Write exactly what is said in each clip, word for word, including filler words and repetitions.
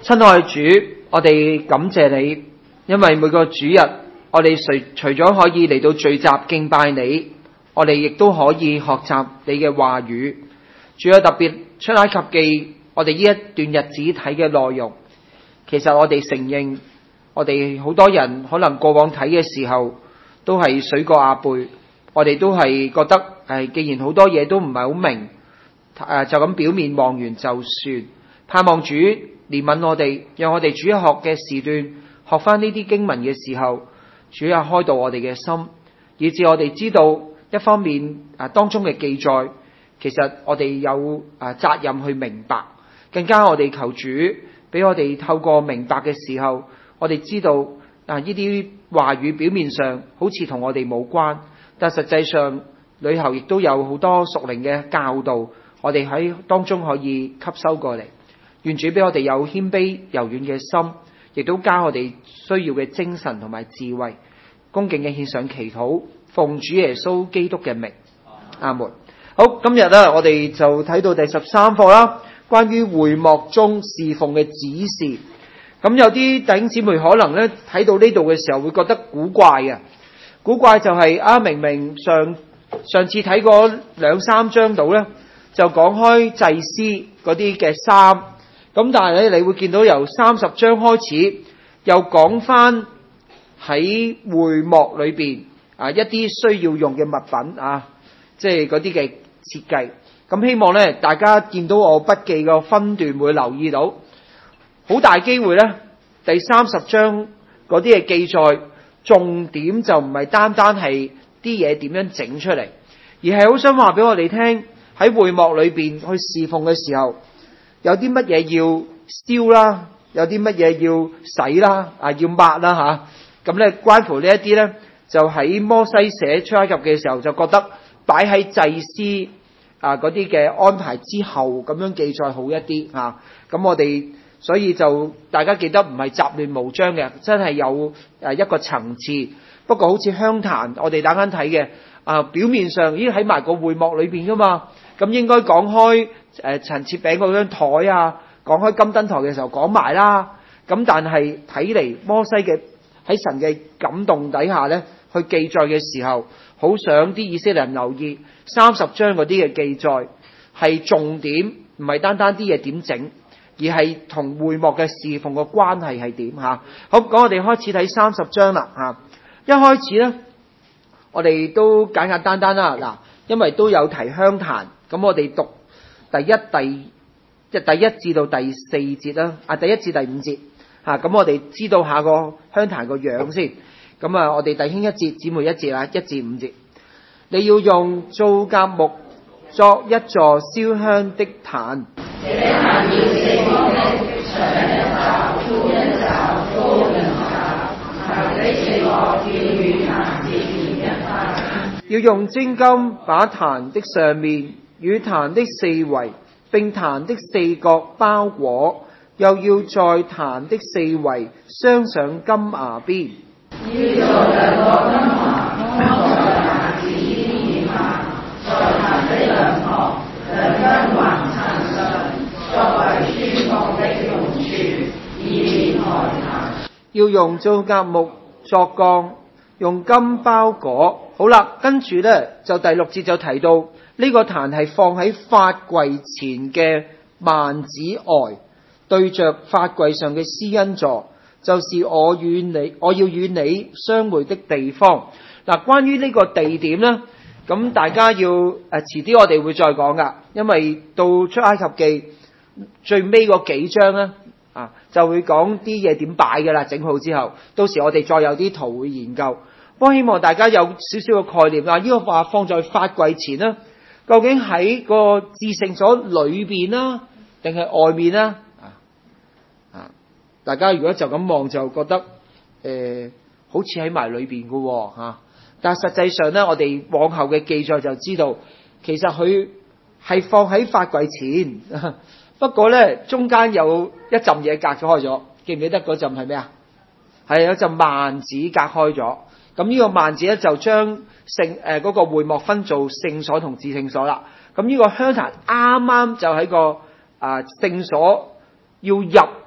親愛主，我哋感謝你，因為每個主日，我哋除除咗可以嚟到聚集敬拜你，我哋亦都可以學習你嘅話語。主啊，特別出埃及記，我哋呢一段日子睇嘅內容，其實我哋承認，我哋好多人可能過往睇嘅時候都係水過鴨背，我哋都係覺得誒，既然好多嘢都唔係好明，誒就咁表面望完就算。盼望主憐憫我哋，讓我哋主日學嘅時段學翻呢啲經文嘅時候，主啊開導我哋嘅心，以致我哋知道一方面啊當中嘅記載，其實我哋有啊責任去明白，更加我哋求主俾我哋透過明白嘅時候，我哋知道啊呢啲話語表面上好似同我哋冇關，但實際上裏頭亦都有好多屬靈嘅教導，我哋喺當中可以吸收過嚟。願主俾我哋有謙卑柔軟嘅心，亦都加我哋需要嘅精神同埋智慧，恭敬嘅獻上祈禱，奉主耶穌基督嘅名，阿門。好，今日咧我哋就睇到第十三課啦，關於會幕中侍奉嘅指示。咁有啲弟兄姊妹可能咧睇到呢度嘅時候會覺得古怪嘅，古怪就係、是、啊明明上上次睇過兩三章度咧，就講開祭司嗰啲嘅衫。咁但係咧，你會見到由三十章開始，又講翻喺會幕裏邊啊一啲需要用嘅物品啊，即係嗰啲嘅設計。咁希望咧，大家見到我筆記個分段會留意到，好大機會咧，第三十章嗰啲嘅記載，重點就唔係單單係啲嘢點樣整出嚟，而係好想話俾我哋聽，喺會幕裏邊去侍奉嘅時候，有啲乜嘢要燒啦，有啲乜嘢要洗啦，啊要抹啦吓，咁咧關乎呢一啲咧，就喺摩西寫出埃及嘅時候就覺得擺喺祭司啊嗰啲嘅安排之後咁樣記載好一啲吓，咁我哋所以就大家記得唔係雜亂無章嘅，真係有誒一個層次。不過好似香壇，我哋等間睇嘅啊，表面上已經喺埋個會幕裏邊噶嘛，咁應該講開。誒陳設餅嗰張台啊，講開金燈台嘅時候講埋啦。咁但係睇嚟摩西嘅喺神嘅感動底下咧，去記載嘅時候，好想啲以色列人留意三十章嗰啲嘅記載係重點，唔係單單啲嘢點整，而係同會幕嘅侍奉個關係係點嚇。好，講我哋開始睇三十章啦嚇。一開始咧，我哋都簡簡單單啦嗱，因為都有提香壇，咁我哋讀。第一、第即係第一至到第四節啦，啊第一至第五節嚇，咁、啊、我哋知道下個香壇個樣先。咁啊，我哋弟兄一節，姊妹一節啦，一至五節。你要用皂莢木作一座燒香的壇。要用精金把壇的上面與壇的四圍並壇的四角包裹，又要在壇的四圍鑲上金牙邊。要做兩個金環，安在壇子邊下，在壇的兩旁，兩根環撐上，作為宣告的用處，以免害壇。要用皂莢木作槓，用金包裹。好啦，跟住咧就第六節就提到。呢個壇係放喺法櫃前嘅幔子外，對着法櫃上嘅施恩座，就是我與你我要與你相會的地方。嗱，關於呢個地點呢，咁大家要誒遲啲我哋會再講噶，因為到出埃及記最尾嗰幾章呢，啊就會講啲嘢點擺噶啦，整好之後，到時我哋再有啲圖會研究。不過希望大家有少少嘅概念啊，呢個話放在法櫃前呢。究竟喺個至聖所裏邊啦，定係外面啦？啊啊！大家如果就咁望就覺得誒、呃，好似喺埋裏邊嘅吓。但係實際上咧，我哋往後嘅記載就知道，其實佢係放喺法櫃前。不過咧，中間有一浸嘢隔咗開咗，記唔記得嗰浸係咩啊？係有浸幔子隔開咗。咁呢個幔子咧就將聖誒嗰個會幕分做聖所同至聖所啦。咁呢個香壇啱啱就喺個啊聖所要入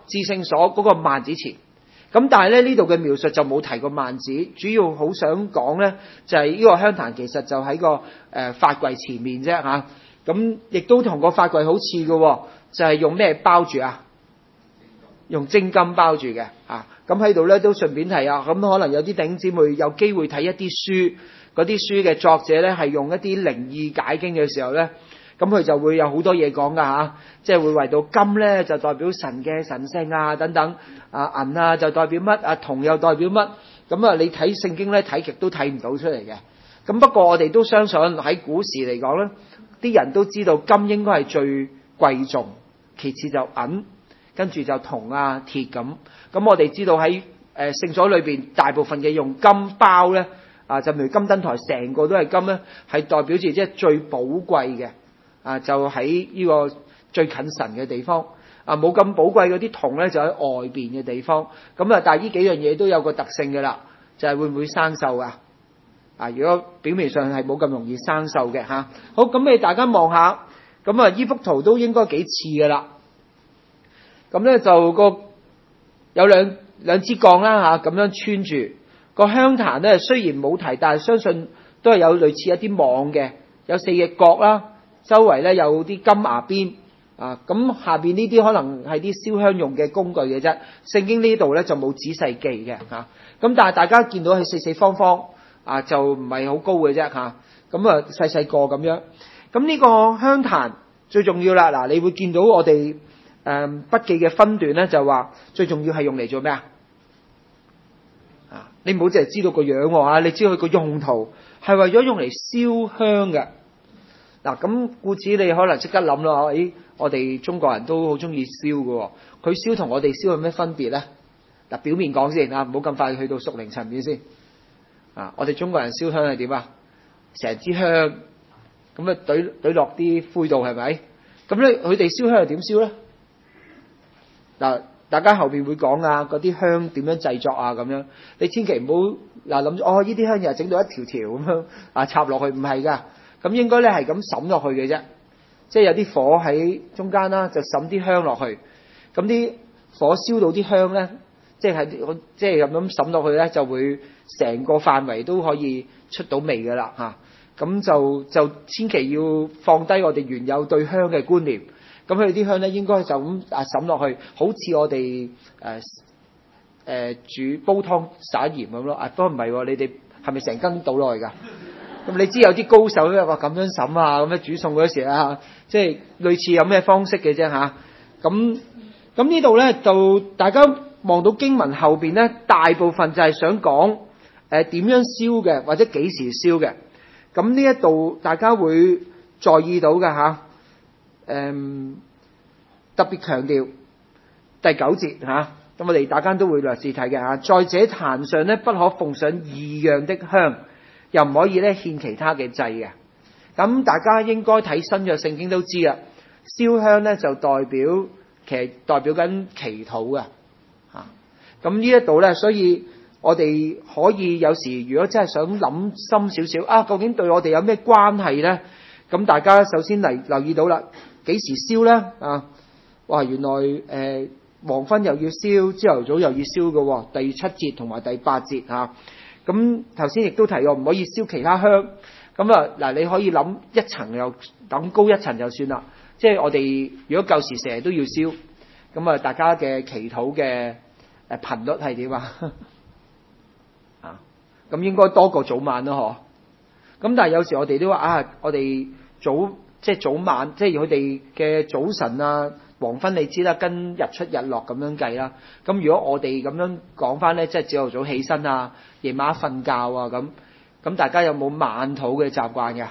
至聖所嗰個幔子前。咁但係咧呢度嘅描述就冇提過幔子，主要好想講咧就係呢個香壇其實就喺個誒法櫃前面啫嚇。咁亦都同個法櫃好似嘅，就係用咩包住啊？用精金包住嘅嚇。咁喺度咧都順便提啊，咁可能有啲弟兄姊妹有機會睇一啲書，嗰啲書嘅作者咧係用一啲靈意解經嘅時候咧。咁佢就會有好多嘢講噶嚇，即係會為到金咧就代表神嘅神性啊等等，啊銀啊就代表乜，啊銅又代表乜，咁啊你睇聖經咧睇極都睇唔到出嚟嘅。咁不過我哋都相信喺古時嚟講咧，啲人都知道金應該係最貴重，其次就銀，跟住就銅啊鐵咁。咁我哋知道喺誒聖所裏邊大部分嘅用金包咧，啊就譬如金燈台成個都係金咧，係代表住即係最寶貴嘅。啊，就喺呢個最近神嘅地方，啊冇咁寶貴嗰啲銅咧，就喺外邊嘅地方。咁啊，但係呢幾樣嘢都有個特性嘅啦，就係、是、會唔會生鏽啊？啊，如果表面上係冇咁容易生鏽嘅嚇。好，咁你大家望下，咁啊，呢幅圖都應該幾似嘅啦。咁咧就個有兩兩支槓啦嚇，咁樣穿住個香壇咧，雖然冇提，但係相信都係有類似一啲網嘅，有四隻角啦。周圍咧有啲金牙邊啊，咁下邊呢啲可能係啲燒香用嘅工具嘅啫。聖經呢度咧就冇仔細記嘅嚇，咁但係大家見到係四四方方啊，就唔係好高嘅啫嚇，咁啊細細個咁樣。咁呢個香壇最重要啦，嗱你會見到我哋誒筆記嘅分段咧就話最重要係用嚟做咩啊？啊，你唔好淨係知道個樣喎嚇，你知道佢個用途係為咗用嚟燒香嘅。嗱咁，故此你可能即刻諗咯，誒，我哋中國人都好中意燒嘅，佢燒同我哋燒有咩分別咧？嗱，表面講先啊，唔好咁快去到屬靈層面先。啊，我哋中國人燒香係點啊？成支香咁啊，懟懟落啲灰度係咪？咁咧，佢哋燒香係點燒咧？嗱，大家後邊會講啊，嗰啲香點樣製作啊咁樣，你千祈唔好嗱諗住哦，呢啲香又係整到一條條咁樣啊插落去，唔係㗎。咁應該咧係咁滲落去嘅啫，即係有啲火喺中間啦，就滲啲香落去。咁啲火燒到啲香咧，即係即係咁樣滲落去咧，就會成個範圍都可以出到味㗎啦嚇。咁就就千祈要放低我哋原有對香嘅觀念。咁佢哋啲香咧應該就咁啊滲落去，好似我哋誒誒煮煲湯灑鹽咁咯。啊，不過唔係喎，你哋係咪成羹倒落去㗎？咁你知有啲高手咧話咁樣審啊，咁樣煮餸嗰時啊，即係類似有咩方式嘅啫嚇。咁咁呢度咧就大家望到經文後邊咧，大部分就係想講誒點樣燒嘅，或者幾時燒嘅。咁呢一度大家會在意到嘅嚇，誒特別強調第九節嚇。咁我哋大家都會略試睇嘅嚇。在這壇上咧，不可奉上異樣的香。又唔可以咧獻其他嘅祭嘅，咁大家應該睇新約聖經都知啦。燒香咧就代表其實代表緊祈禱嘅嚇。咁呢一度咧，所以我哋可以有時如果真係想諗深少少啊，究竟對我哋有咩關係咧？咁大家首先嚟留意到啦，幾時燒咧啊？哇，原來誒、呃、黃昏又要燒，朝頭早又要燒嘅喎。第七節同埋第八節嚇。咁頭先亦都提過唔可以燒其他香，咁啊嗱，你可以諗一層又等高一層就算啦。即係我哋如果舊時成日都要燒，咁啊大家嘅祈禱嘅誒頻率係點啊？啊，咁應該多過早晚咯嗬。咁但係有時我哋都話啊，我哋早即係早晚，即係佢哋嘅早晨啊。黃昏你知啦，跟日出日落咁樣計啦。咁如果我哋咁樣講翻咧，即係朝頭早起身啊，夜晚瞓覺啊咁。咁大家有冇晚禱嘅習慣㗎？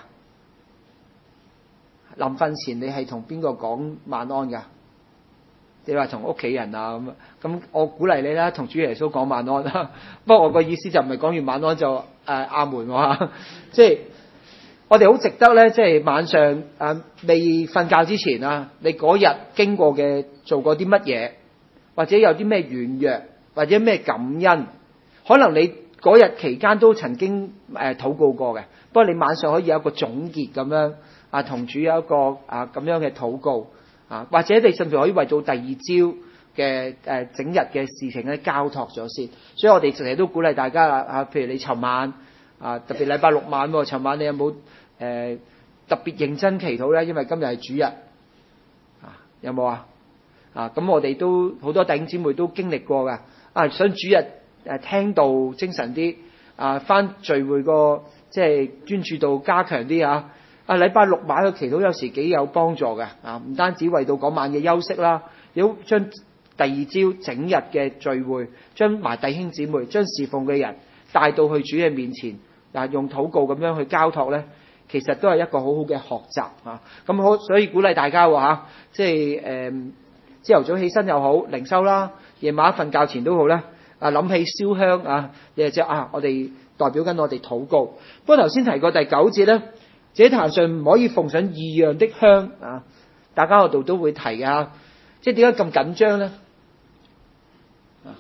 臨瞓前你係同邊個講晚安㗎？你話同屋企人啊咁啊？咁我鼓勵你啦，同主耶穌講晚安啦。不過我個意思就唔係講完晚安就誒阿門喎，即係。我哋好值得咧，即係晚上誒、呃、未瞓覺之前啊，你嗰日經過嘅做過啲乜嘢，或者有啲咩軟弱，或者咩感恩，可能你嗰日期間都曾經誒禱告過嘅。不過你晚上可以有一個總結咁樣啊，同主有一個啊咁樣嘅禱告啊，或者你甚至可以為到第二朝嘅誒整日嘅事情咧交託咗先。所以我哋成日都鼓勵大家啦嚇，譬如你尋晚啊，特別禮拜六晚喎，尋晚你有冇誒、呃、特別認真祈禱咧？因為今日係主日啊，有冇啊？啊，咁我哋都好多弟兄姊妹都經歷過㗎。啊，想主日誒聽到精神啲，啊，返聚會個即係專注度加強啲啊！啊，禮拜六晚嘅祈禱有時幾有幫助嘅啊，唔單止為到嗰晚嘅休息啦，要將第二朝整日嘅聚會，將埋弟兄姊妹、將侍奉嘅人帶到去主嘅面前，啊，用禱告咁樣去交託咧，其實都係一個好好嘅學習啊！咁好，所以鼓勵大家喎嚇，即係誒朝頭早起身又好，靈修啦，夜晚瞓覺前都好咧，啊諗起燒香啊，你就啊，我哋代表緊我哋禱告。不過頭先提過第九節咧。這壇上唔可以奉上異樣的香啊！大家嗰度都會提嘅嚇，即係點解咁緊張咧？啊，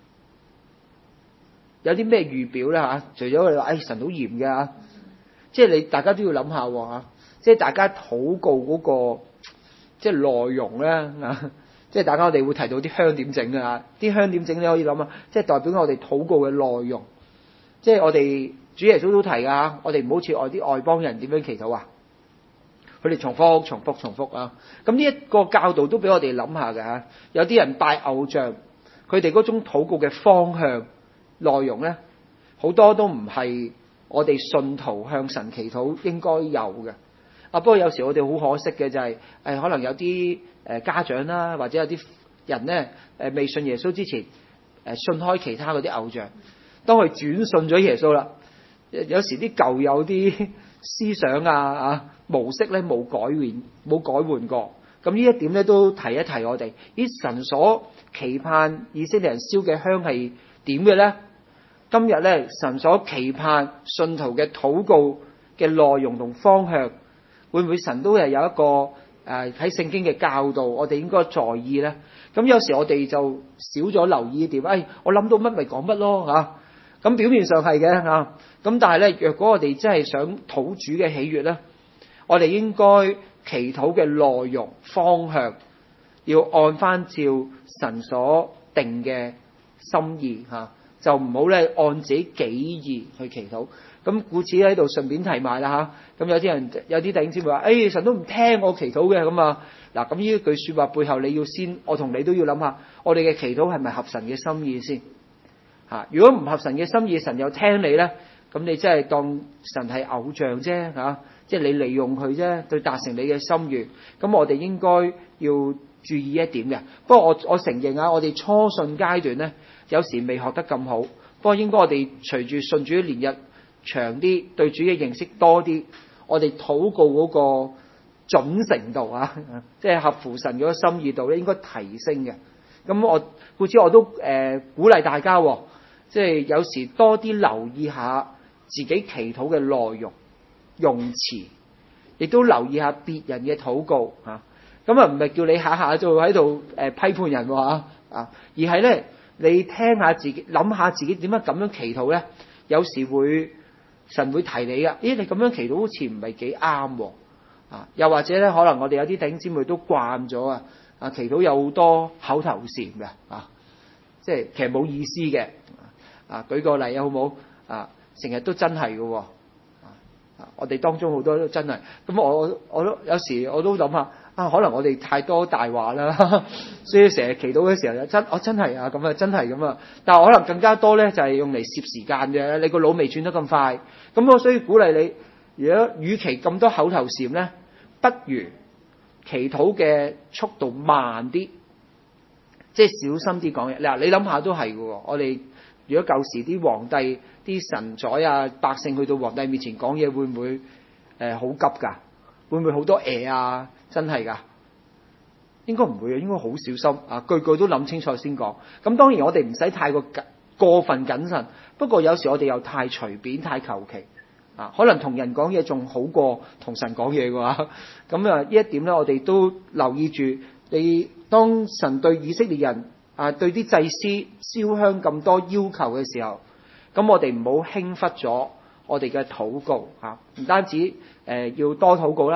有啲咩預表咧嚇？除咗佢哋話，誒神好嚴嘅嚇，即係你大家都要諗下喎嚇，即係大家禱告嗰個即係內容咧啊！即係大家我哋會提到啲香點整嘅嚇，啲香點整你可以諗下，即係代表我哋禱告嘅內容，即係我哋。主耶穌都提㗎嚇，我哋唔好似外啲外邦人點樣祈禱啊！佢哋重複、重複、重複啊！咁呢一個教導都俾我哋諗下㗎嚇。有啲人拜偶像，佢哋嗰種禱告嘅方向、內容咧，好多都唔係我哋信徒向神祈禱應該有嘅。啊，不過有時我哋好可惜嘅就係、是、誒，可能有啲誒家長啦，或者有啲人咧誒未信耶穌之前誒信開其他嗰啲偶像，當佢轉信咗耶穌啦。有時啲舊有啲思想啊啊模式咧冇改換冇改換過，咁呢一點咧都提一提我哋。咦，神所期盼以色列人燒嘅香係點嘅咧？今日咧神所期盼信徒嘅禱告嘅內容同方向，會唔會神都係有一個誒喺聖經嘅教導，我哋應該在意咧？咁有時我哋就少咗留意點，誒我諗到乜咪講乜咯嚇。咁表面上係嘅嚇，咁但係咧，若果我哋真係想討主嘅喜悅咧，我哋應該祈禱嘅內容方向要按翻照神所定嘅心意嚇，就唔好咧按自己己意去祈禱。咁故此喺度順便提埋啦嚇，咁有啲人有啲弟兄姊妹話：誒、哎、神都唔聽我祈禱嘅咁啊！嗱，咁呢一句説話背後，你要先，我同你都要諗下，我哋嘅祈禱係咪合神嘅心意先？嚇！如果唔合神嘅心意，神又聽你咧，咁你真係當神係偶像啫嚇，即係你利用佢啫，對達成你嘅心願。咁我哋應該要注意一點嘅。不過我我承認啊，我哋初信階段咧，有時未學得咁好。不過應該我哋隨住信主年日長啲，對主嘅認識多啲，我哋禱告嗰個準程度啊，即係合乎神嗰個心意度咧，應該提升嘅。咁我故此我都誒、呃、鼓勵大家。即係有時多啲留意下自己祈禱嘅內容、用詞，亦都留意下別人嘅禱告嚇。咁啊唔係叫你下下就喺度誒批判人喎啊，而係咧你聽下自己，諗下自己點解咁樣祈禱咧？有時會神會提你噶，咦你咁樣祈禱好似唔係幾啱喎啊！又或者咧，可能我哋有啲弟兄姊妹都慣咗啊，啊祈禱有好多口頭禪嘅啊，即係其實冇意思嘅。啊，舉個例啊，好唔好？啊，成日都真係嘅喎，啊，我哋當中好多都真係。咁我我都有時我都諗下，啊，可能我哋太多大話啦，所以成日祈禱嘅時候就真，我真係啊咁啊，真係咁啊。但係可能更加多咧，就係用嚟攝時間嘅。你個腦未轉得咁快，咁我所以鼓勵你，如果與其咁多口頭禪咧，不如祈禱嘅速度慢啲，即係小心啲講嘢。嗱，你諗下都係嘅喎，我哋。如果舊時啲皇帝、啲神宰啊、百姓去到皇帝面前講嘢，會唔會誒好、呃、急㗎？會唔會好多誒啊？真係㗎？應該唔會啊，應該好小心啊，句句都諗清楚先講。咁當然我哋唔使太過過分謹慎，不過有時我哋又太隨便、太求其啊，可能同人講嘢仲好過同神講嘢嘅話。咁啊，呢一點咧，我哋都留意住。你當神對以色列人啊，對啲祭司燒香咁多要求嘅時候，咁我哋唔好輕忽咗我哋嘅禱告嚇，唔單止誒要多禱告啦，並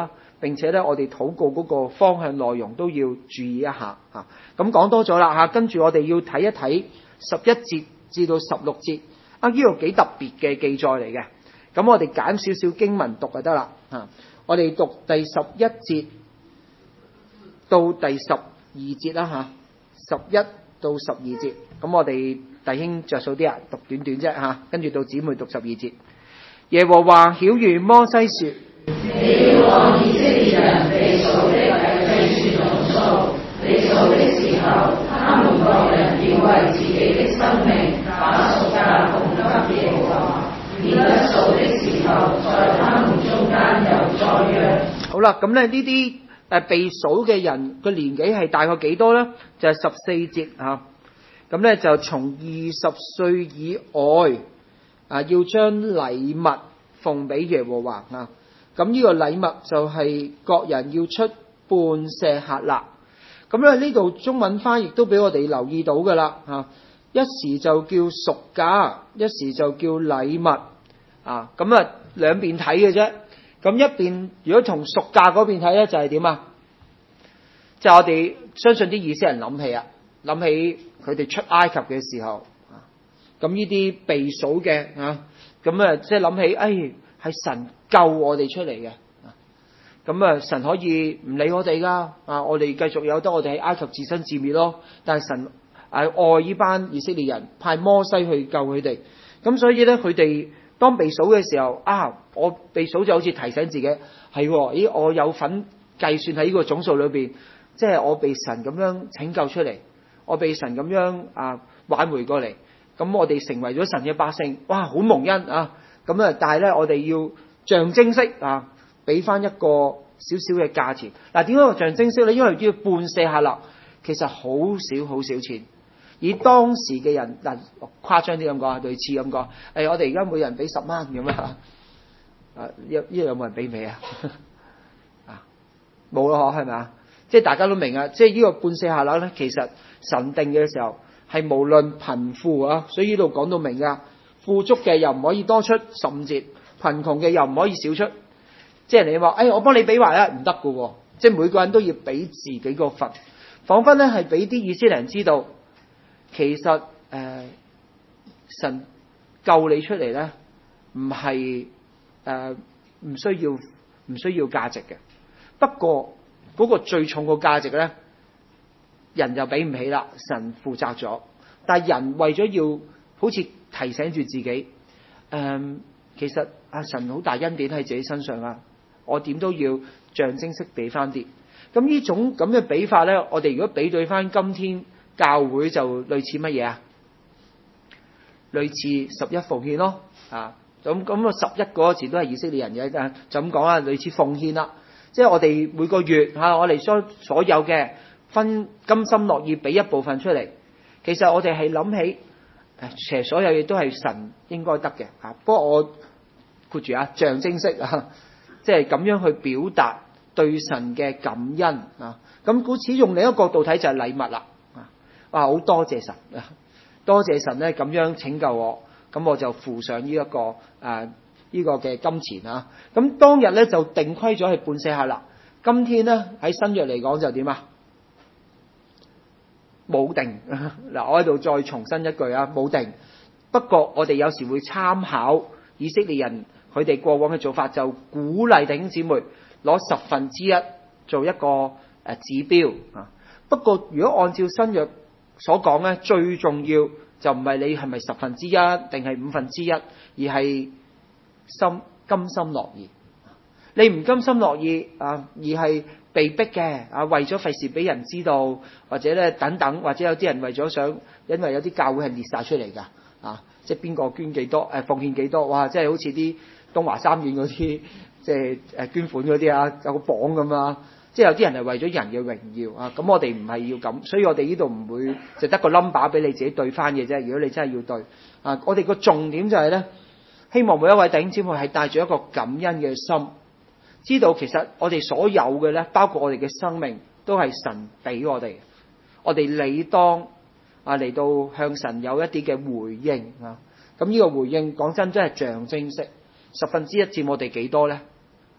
並且咧我哋禱告嗰個方向內容都要注意一下嚇。咁講多咗啦嚇，跟住我哋要睇一睇十一節至到十六節啊，呢個幾特別嘅記載嚟嘅。咁我哋揀少少經文讀就得啦嚇。我哋讀第十一節到第十二節啦嚇，十一到十二節。咁我哋弟兄着數啲啊，讀短短啫嚇，跟住到姊妹讀十二節。耶和華曉諭摩西說： 你要按以色列人被數的計算總數，你數的時候，他們各人要為自己的生命把贖價供給耶和華，免得數的時候在他們中間有災殃。 好啦，咁咧呢啲誒被數嘅人嘅年紀係大概幾多咧？就係十四節嚇。咁咧就從二十歲以外啊，要將禮物奉俾耶和華啊。咁呢個禮物就係各人要出半舍客勒。咁咧呢度中文翻譯都俾我哋留意到噶啦嚇。一時就叫贖價，一時就叫禮物啊。咁啊兩邊睇嘅啫。咁一邊如果從贖價嗰邊睇咧，就係點啊？就係我哋相信啲以色列人諗起啊，諗起佢哋出埃及嘅時候啊，咁呢啲被數嘅啊，咁啊即係諗起，哎係神救我哋出嚟嘅，咁啊神可以唔理我哋噶啊，我哋繼續有得我哋喺埃及自生自滅咯。但係神係愛呢班以色列人，派摩西去救佢哋，咁所以咧佢哋當被數嘅時候啊，我被數就好似提醒自己係，咦我有份計算喺呢個總數裏邊，即係我被神咁樣拯救出嚟，我被神咁樣啊挽回過嚟，咁我哋成為咗神嘅百姓，哇好蒙恩啊！咁啊，但係咧我哋要象徵式啊，俾翻一個少少嘅價錢。嗱，點解話象徵式咧？因為要半舍客勒，其實好少好少錢。以當時嘅人嗱，誇張啲咁講，類似咁講，誒、哎，我哋而家每人俾十蚊咁啊，啊，呢呢有冇人俾未啊？啊，冇咯，係咪啊？即係大家都明啊，即係呢個半舍客勒咧，其實神定嘅時候係無論貧富啊，所以呢度講到明噶，富足嘅又唔可以多出十五節，貧窮嘅又唔可以少出。即係你話，誒、哎，我幫你俾埋啦，唔得噶，即係每個人都要俾自己個份，彷彿咧係俾啲以色列人知道。其實誒、呃，神救你出嚟咧，唔係誒唔需要唔需要價值嘅。不過嗰個最重個價值咧，人就俾唔起啦，神負責咗。但係人為咗要好似提醒住自己，誒、呃，其實阿神好大恩典喺自己身上啊，我點都要象徵式俾翻啲。咁呢種咁嘅俾法咧，我哋如果比對翻今天。教會就類似乜嘢啊？類似十一奉獻咯，啊，咁咁個十一嗰個字都係以色列人嘅，就咁講啊，類似奉獻啦。即係我哋每個月嚇、啊，我哋所所有嘅分甘心樂意俾一部分出嚟。其實我哋係諗起，誒，其實所有嘢都係神應該得嘅嚇。不過我括住啊，象徵式啊，即係咁樣去表達對神嘅感恩啊。咁故此用另一個角度睇就係禮物啦。哇！好多謝神，多謝神咧咁樣拯救我，咁我就付上呢、這、一個誒呢、啊這個嘅金錢啊。咁當日咧就定規咗係半舍客勒。今天咧喺新約嚟講就點啊？冇定嗱，我喺度再重申一句啊，冇定。不過我哋有時會參考以色列人佢哋過往嘅做法，就鼓勵弟兄姊妹攞十分之一做一個誒指標啊。不過如果按照新約所講咧，最重要就唔係你係咪十分之一定係五分之一，而係心甘心樂意。你唔甘心樂意啊，而係被逼嘅啊，為咗費事俾人知道，或者咧等等，或者有啲人為咗想，因為有啲教會係列晒出嚟噶啊，即係邊個捐幾多，誒、呃、奉獻幾多，哇！即係好似啲東華三院嗰啲，即係誒捐款嗰啲啊，有個榜咁啊。即係有啲人係為咗人嘅榮耀啊，咁我哋唔係要咁，所以我哋呢度唔會就得個 number 俾你自己對翻嘅啫。如果你真係要對啊，我哋個重點就係咧，希望每一位弟兄姊妹係帶住一個感恩嘅心，知道其實我哋所有嘅咧，包括我哋嘅生命，都係神俾我哋，我哋理當啊嚟到向神有一啲嘅回應啊。咁呢個回應講真真係象徵式，十分之一佔我哋幾多咧？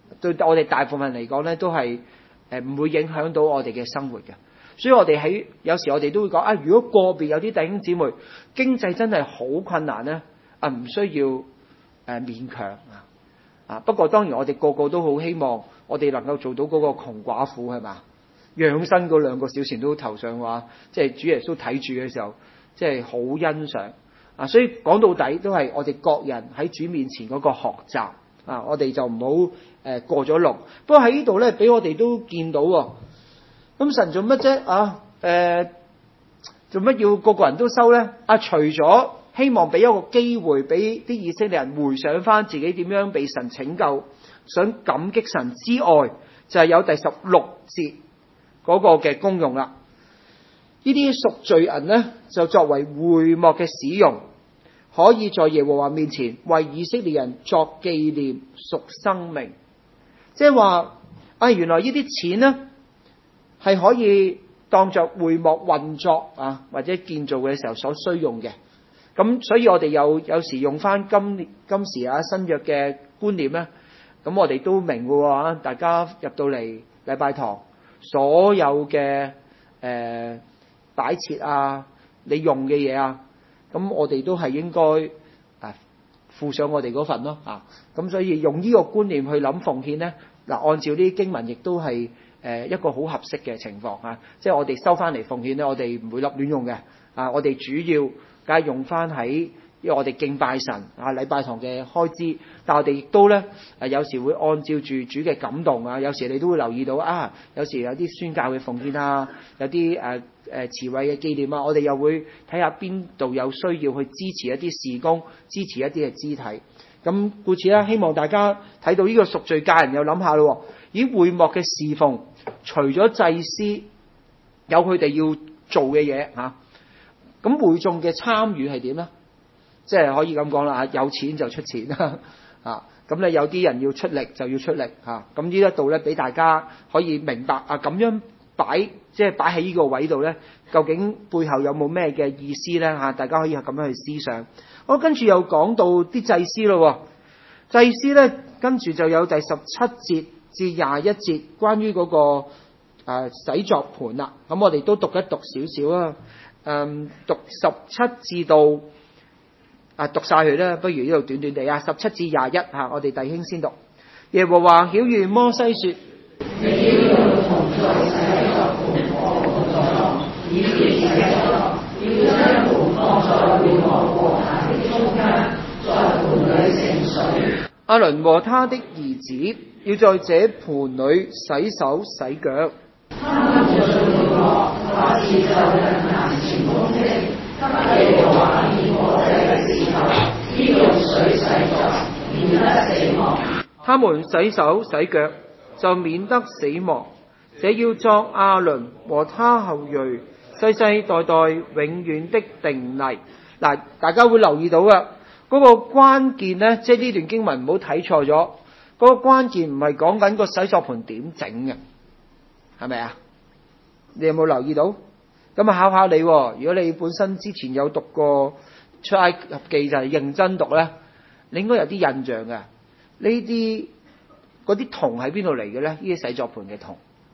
對我哋大部分嚟講咧，都係誒唔會影響到我哋嘅生活嘅。所以我哋喺有時我哋都會講啊，如果個別有啲弟兄姊妹經濟真係好困難咧，啊唔需要誒、呃、勉強啊。啊不過當然我哋個個都好希望我哋能夠做到嗰個窮寡婦係嘛，養生嗰兩個小錢都頭上話，即係主耶穌睇住嘅時候，即係好欣賞啊。所以講到底都係我哋各人喺主面前嗰個學習啊，我哋就唔好誒過咗龍。不過喺呢度咧，俾我哋都見到喎。咁神做乜啫？啊，誒、呃，做乜要個個人都收咧？啊，除咗希望俾一個機會俾啲以色列人回想翻自己點樣被神拯救，想感激神之外，就係、是、有第十六節嗰個嘅功用啦。呢啲贖罪銀咧，就作為會幕嘅使用，可以在耶和華面前為以色列人作紀念，贖生命。即係話，啊，原來呢啲錢咧，係可以當作會幕運作啊，或者建造嘅時候所需用嘅。咁所以我哋有有時用翻今今時啊新約嘅觀念咧，咁我哋都明嘅喎。大家入到嚟禮拜堂，所有嘅誒擺設啊，你用嘅嘢啊，咁我哋都係應該啊附上我哋嗰份咯啊。咁所以用呢個觀念去諗奉獻咧，嗱按照呢啲經文亦都係。誒一個好合適嘅情況啊，即係我哋收翻嚟奉獻咧，我哋唔會立亂用嘅啊，我哋主要梗係用翻喺，因為我哋敬拜神啊，禮拜堂嘅開支，但係我哋亦都咧誒有時會按照住主嘅感動啊，有時你都會留意到啊，有時有啲宣教嘅奉獻啊，有啲誒誒慈惠嘅紀念啊，我哋又會睇下邊度有需要去支持一啲事工，支持一啲嘅肢體。咁故此咧，希望大家睇到呢個贖罪價人又諗下咯。以會幕嘅侍奉，除咗祭司有佢哋要做嘅嘢嚇，咁、啊、會眾嘅參與係點咧？即係可以咁講啦嚇，有錢就出錢啦嚇，咁咧有啲人要出力就要出力嚇，咁、啊、呢一度咧俾大家可以明白啊，咁樣擺即係擺喺呢個位度咧，究竟背後有冇咩嘅意思咧嚇？大家可以咁樣去思想。我跟住又講到啲祭司咯，祭司咧跟住就有第十七節至廿一節關於嗰、那個誒、呃、洗作盤啦，咁我哋都讀一讀少少啦。誒、嗯，讀十七至到啊讀晒佢啦，不如呢度短短地啊，十七至廿一吓，我哋弟兄先讀。耶和華曉諭摩西說： 你要用銅在洗作盤和盤上，以便洗作，要將盤放在會幕和壇的中間，在盤裏盛水。 亞倫和他的兒子要在這盤裏洗手洗腳。 他們進會幕，或是就近壇前供職，給耶和華獻火祭的時候，要用水洗腳，免得死亡。 他們洗手洗腳，就免得死亡。這要作亞倫和他後裔世世代代永遠的定例。嗱，大家會留意到嘅。嗰個關鍵咧，即係呢段經文唔好睇錯咗。嗰、那個關鍵唔係講緊個洗作盤點整嘅，係咪啊？你有冇留意到？咁啊考考你，如果你本身之前有讀過出埃及記，就係認真讀咧，你應該有啲印象嘅。呢啲嗰啲銅喺邊度嚟嘅咧？呢啲洗作盤嘅銅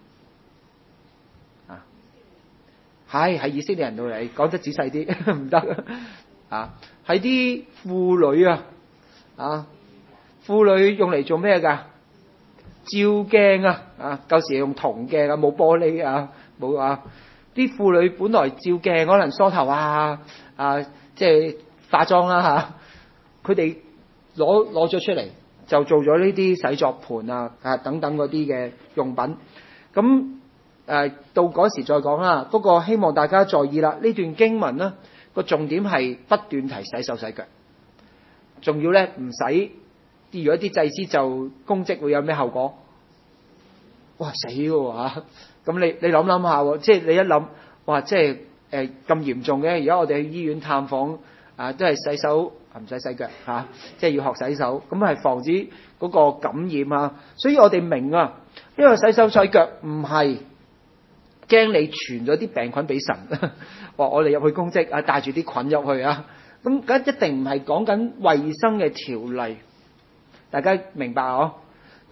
啊，係喺以色列人度嚟。講得仔細啲唔得啊！係啲婦女啊，啊，婦女用嚟做咩噶？照鏡啊，啊，舊時用銅鏡啊，冇玻璃啊，冇啊。啲婦女本來照鏡，可能梳頭啊，啊，即係化妝啦吓。佢哋攞攞咗出嚟，就做咗呢啲洗作盤啊，啊等等嗰啲嘅用品。咁誒、啊，到嗰時再講啦。不過希望大家在意啦，呢段經文呢。個重點係不斷提洗手洗腳，仲要咧唔使。如果啲祭司就公職會有咩後果？哇死喎嚇！咁你你諗諗下，即係你一諗，哇即係誒咁嚴重嘅。而家我哋去醫院探訪啊，都係洗手唔使洗腳嚇、啊，即係要學洗手，咁係防止嗰個感染啊。所以我哋明啊，因為洗手洗腳唔係驚你傳咗啲病菌俾神。話我哋入去公職啊，帶住啲菌入去啊，咁梗一定唔係講緊衛生嘅條例，大家明白哦？嗰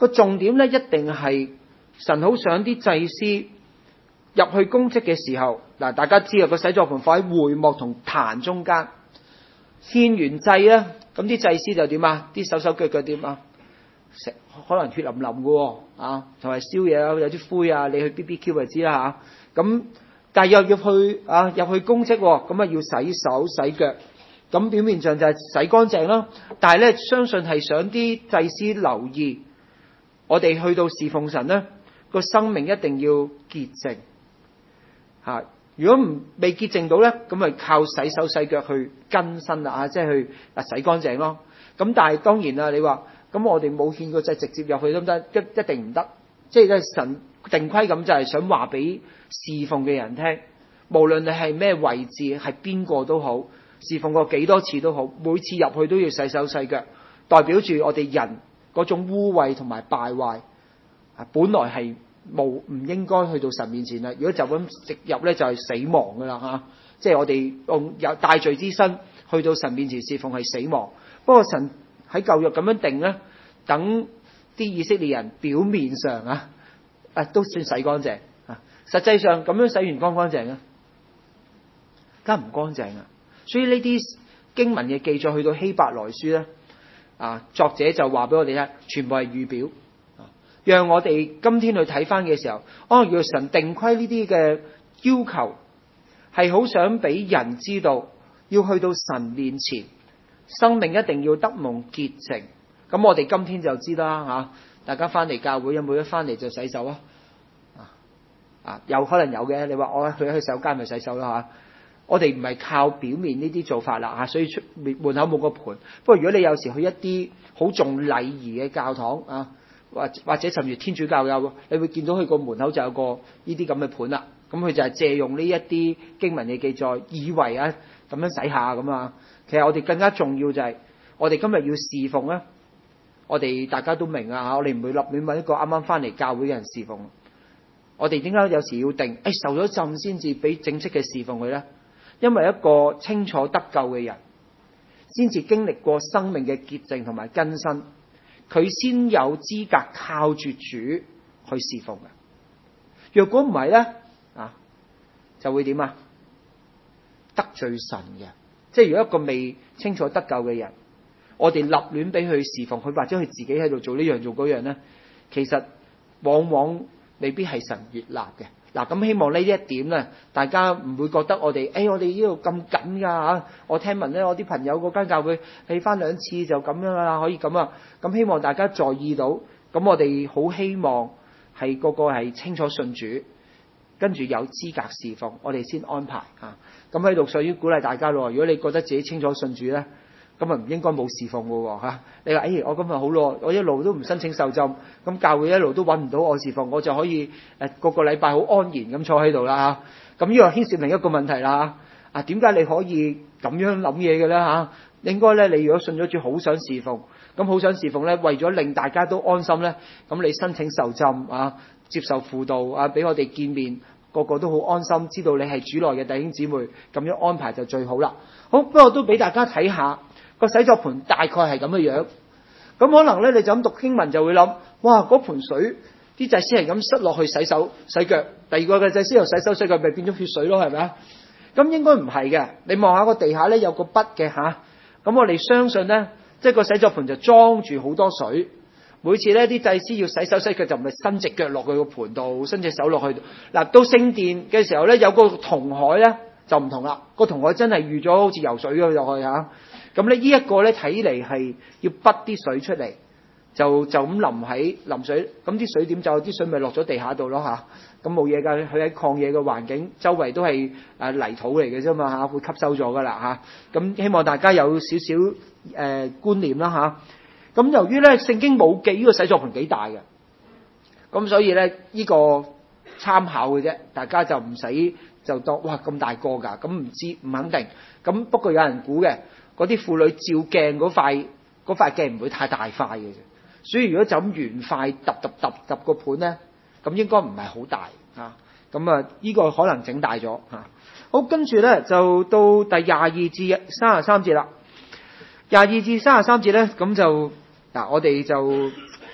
個重點咧一定係神好想啲祭司入去供職嘅時候，嗱，大家知啊，個洗濯盆放喺會幕同壇中間，獻完祭咧，咁啲祭司就點啊？啲手手腳腳點啊？食可能血淋淋嘅喎，啊，同埋燒嘢啊，有啲灰啊，你去 B B Q 就知啦嚇。咁但係又要去啊入去供職喎，咁啊要洗手洗腳，咁表面上就係洗乾淨啦。但係咧，相信係想啲祭司留意，我哋去到侍奉神咧，個生命一定要潔淨嚇。如果唔未潔淨到咧，咁咪靠洗手洗腳去更新啦，即係去啊洗乾淨咯。咁但係當然啦，你話咁我哋冇獻個祭直接入去得唔得？一一定唔得。即係咧神定規咁就係想話俾侍奉嘅人聽，無論你係咩位置，係邊個都好，侍奉過幾多次都好，每次入去都要洗手洗腳，代表住我哋人嗰種污穢同埋敗壞，本來係冇唔應該去到神面前啦。如果就咁直入咧，就係死亡噶啦嚇。即係我哋用有帶罪之身去到神面前侍奉係死亡。不過神喺舊約咁樣定咧，等啲以色列人表面上啊啊都算洗乾淨啊，實際上咁樣洗完乾唔乾淨啊？梗唔乾淨啊！所以呢啲經文嘅記載去到希伯來書咧，啊作者就話俾我哋聽，全部係預表，啊，讓我哋今天去睇翻嘅時候，哦，原來神定規呢啲嘅要求係好想俾人知道，要去到神面前，生命一定要得蒙潔淨。咁我哋今天就知啦嚇，大家翻嚟教會有冇一翻嚟就洗手啊？啊，有可能有嘅。你話我去去洗手間咪洗手啦嚇。我哋唔係靠表面呢啲做法啦嚇，所以出門口冇個盆。不過如果你有時去一啲好重禮儀嘅教堂啊，或或者甚至天主教有，你會見到佢個門口就有個呢啲咁嘅盆啦。咁佢就係借用呢一啲經文嘅記載，以為啊咁樣洗下咁啊。其實我哋更加重要就係我哋今日要侍奉咧。我哋大家都明啊嚇，我哋唔會立亂揾一個啱啱翻嚟教會嘅人侍奉。我哋點解有時要定？誒、哎、受咗浸先至俾正式嘅侍奉佢咧？因為一個清楚得救嘅人，先至經歷過生命嘅潔淨同埋更新，佢先有資格靠住主去侍奉嘅。若果唔係咧，啊就會點啊？得罪神嘅。即係如果一個未清楚得救嘅人，我哋立亂俾佢侍奉，佢或者佢自己喺度做呢樣做嗰樣咧，其實往往未必係神悅納嘅。嗱，咁希望呢一點咧，大家唔會覺得我哋，誒、哎、我哋呢度咁緊㗎嚇。我聽聞咧，我啲朋友嗰間教會去翻兩次就咁樣啦，可以咁啊。咁希望大家在意到，咁我哋好希望係個個係清楚信主，跟住有資格侍奉，我哋先安排嚇。咁喺度所以鼓勵大家咯。如果你覺得自己清楚信主咧，咁啊唔應該冇侍奉嘅喎嚇。你話誒、哎、我今日好咯，我一路都唔申請受浸，咁教會一路都揾唔到我侍奉，我就可以誒個個禮拜好安然咁坐喺度啦嚇。咁呢個牽涉另一個問題啦。啊，點解你可以咁樣諗嘢嘅咧嚇？應該咧，你如果信咗主，好想侍奉，咁好想侍奉咧，為咗令大家都安心咧，咁你申請受浸啊，接受輔導啊，俾我哋見面，個個都好安心，知道你係主內嘅弟兄姊妹，咁樣安排就最好啦。好，不過都俾大家睇下。個洗濯盆大概係咁嘅樣，咁可能咧你就咁讀經文就會諗，哇！嗰盆水啲祭司係咁塞落去洗手洗腳，第二個嘅祭司又洗手洗腳，咪變咗血水咯，係咪啊？咁應該唔係嘅，你望下個地下咧有個筆嘅嚇，咁我哋相信咧，即係個洗濯盆就裝住好多水，每次咧啲祭司要洗手洗腳就唔係伸隻腳落去個盆度，伸隻手落去。嗱，到聖殿嘅時候咧，有個銅海咧就唔同啦，個銅海真係預咗好似游水咁落去嚇。咁咧呢一個咧睇嚟係要筆啲水出嚟，就就咁淋喺淋水，咁啲水點就啲水咪落咗地下度咯嚇。咁冇嘢㗎，佢喺曠野嘅環境，周圍都係誒泥土嚟嘅啫嘛嚇，會吸收咗㗎啦嚇。咁希望大家有少少誒、呃、觀念啦嚇。咁由於咧聖經冇記呢個洗濯盆幾大嘅，咁所以咧呢、呢個參考嘅啫，大家就唔使就當哇咁大個㗎，咁唔知唔肯定。咁不過有人估嘅。嗰啲婦女照鏡嗰塊嗰塊鏡唔會太大塊嘅啫，所以如果就咁圓塊揼揼揼揼個盤咧，咁應該唔係好大啊。咁啊，呢個可能整大咗嚇。好，跟住咧就到第廿二至三十三節啦。廿二至三十三節咧，咁就嗱，我哋就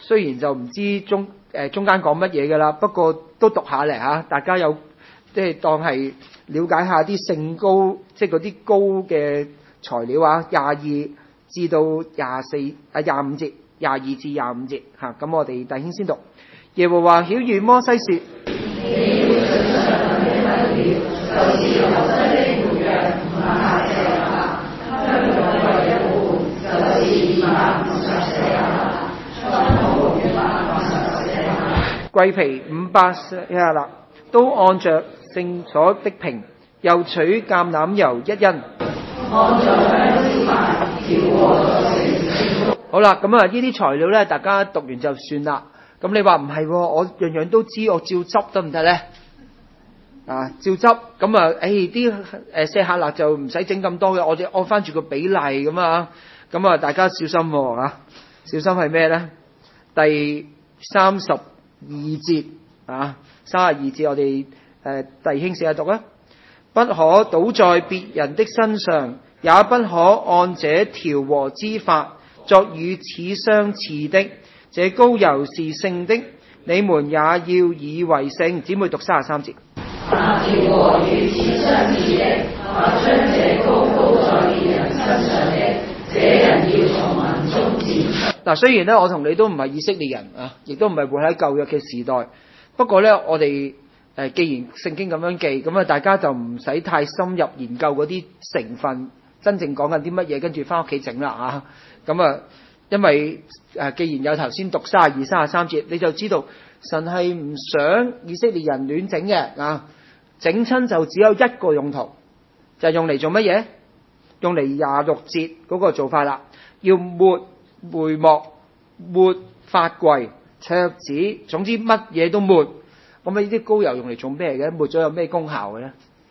雖然就唔知中誒、呃、中間講乜嘢㗎啦，不過都讀下嚟嚇，大家有即係當係了解下啲聖膏，即係嗰啲膏嘅材料啊，廿二至到廿四啊廿五節，廿二至廿五節嚇。咁、啊、我哋弟兄先讀。耶和華曉諭摩西説：你要準常嘅物料，就是流失的活羊五百舍客，香料為一半，就是二百五十舍客，香膏一百八十舍客，桂皮五百舍客，都按着聖所的瓶，又取橄欖油一斤，按着香脂牌調和作成聖膏。好啦，咁啊，呢啲材料咧，大家讀完就算啦。咁你話唔係，我樣樣都知，我照執得唔得咧？啊，照執咁啊，誒啲誒舍客勒就唔使整咁多嘅，我哋按翻住個比例咁啊，咁啊大家小心喎嚇，小心係咩咧？第三十二節啊，三十二節我哋誒弟兄試下讀啊，不可倒在別人的身上，也不可按這調和之法作與此相似的。這膏油是聖的，你們也要以為聖。姊妹讀三十三節。那調和與此相似的，或將這膏倒在別人身上的，這人要從民中剪除。嗱，雖然咧我同你都唔係以色列人啊，亦都唔係活喺舊約嘅時代，不過咧我哋誒既然聖經咁樣記，咁啊大家就唔使太深入研究嗰啲成分，真正講緊啲乜嘢，跟住翻屋企整啦嚇。咁啊。因為誒，既然有頭先讀三十二、三十三節，你就知道神係唔想以色列人亂整嘅啊！整親就只有一個用途，就係、是、用嚟做乜嘢？用嚟廿六節嗰個做法啦，要抹會幕、抹法櫃、桌子，總之乜嘢都抹。咁啊，呢啲膏油用嚟做咩嘅？抹咗有咩功效嘅咧？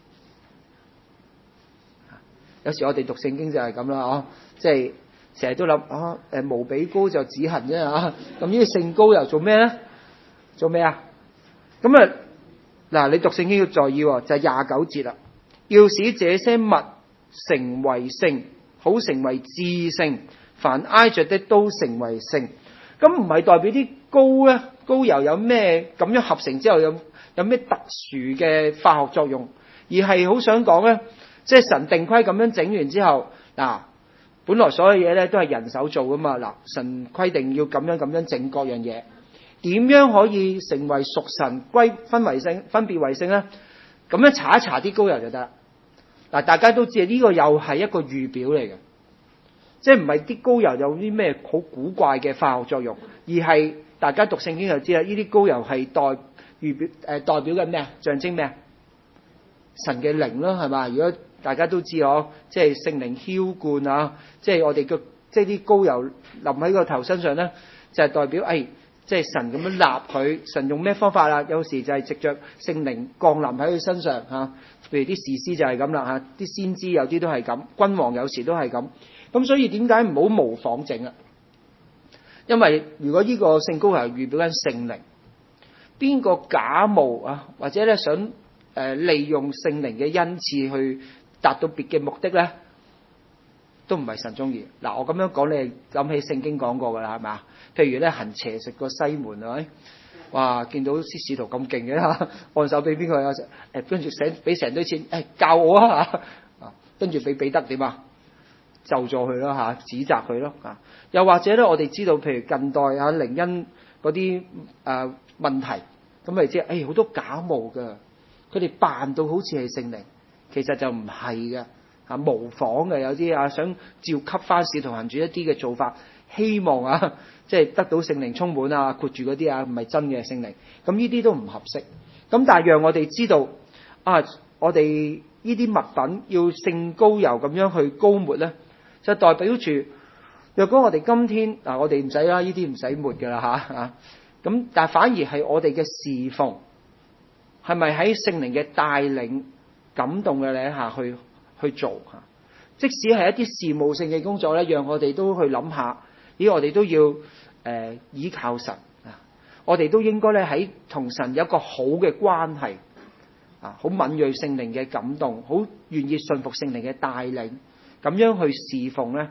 有時我哋讀聖經就係咁啦，哦，即係。成日都諗啊，誒無比膏就止痕啫嚇，咁呢啲聖膏又做咩咧？做咩啊？咁啊嗱，你讀聖經要在意喎，就係廿九節啦，要使這些物成為聖，好成為至聖，凡挨着的都成為聖。咁唔係代表啲膏咧，膏油有咩咁樣合成之後有有咩特殊嘅化學作用，而係好想講咧，即係神定規咁樣整完之後嗱。本來所有嘢咧都係人手做噶嘛，嗱，神規定要咁樣咁樣整各樣嘢，點樣可以成為屬神歸分為聖分別為聖咧？咁樣搽一搽啲膏油就得啦。嗱，大家都知啊，呢個又係一個預表嚟嘅，即係唔係啲膏油有啲咩好古怪嘅化學作用，而係大家讀聖經就知啦，呢啲膏油係代預表誒、呃、代表緊咩啊？象徵咩啊？神嘅靈咯，係嘛？如果大家都知哦，即係聖靈澆灌啊，即係我哋嘅即係啲膏油淋喺個頭身上咧，就係、是、代表誒、哎，即係神咁樣立佢。神用咩方法啊？有時就係藉着聖靈降臨喺佢身上嚇、啊，譬如啲士師就係咁啦嚇，啲、啊、先知有啲都係咁，君王有時都係咁。咁所以點解唔好模仿整啊？因為如果呢個聖膏係預表緊聖靈，邊個假冒啊，或者咧想誒、呃、利用聖靈嘅恩賜去達到別嘅目的咧，都唔係神中意。嗱，我咁樣講，你諗起聖經講過噶啦，係嘛？譬如咧行邪術個西門係咪？哇！見到啲使徒咁勁嘅嚇，按手俾邊個啊？誒，跟住成俾成堆錢，誒、哎、教我啊嚇！啊，跟住俾彼得點啊？就助佢咯嚇，指責佢咯啊！又或者咧，我哋知道，譬如近代啊靈恩嗰啲誒問題，咁咪即係誒好多假冒㗎，佢哋扮到好似係聖靈。其實就唔係嘅，啊模仿嘅有啲啊想照吸翻使徒行傳一啲嘅做法，希望啊即係得到聖靈充滿啊，括住嗰啲啊唔係真嘅聖靈，咁呢啲都唔合適。咁但係讓我哋知道啊，我哋呢啲物品要聖膏油咁樣去膏抹咧，就代表住若果我哋今天嗱、啊、我哋唔使啦，呢啲唔使抹㗎啦嚇啊，咁但係反而係我哋嘅侍奉係咪喺聖靈嘅帶領感動嘅咧下去去做嚇，即使係一啲事務性嘅工作咧，讓我哋都去諗下，咦，我哋都要誒、呃、依靠神啊，我哋都應該咧喺同神有一個好嘅關係啊，好敏銳聖靈嘅感動，好願意信服聖靈嘅帶領，咁樣去侍奉咧，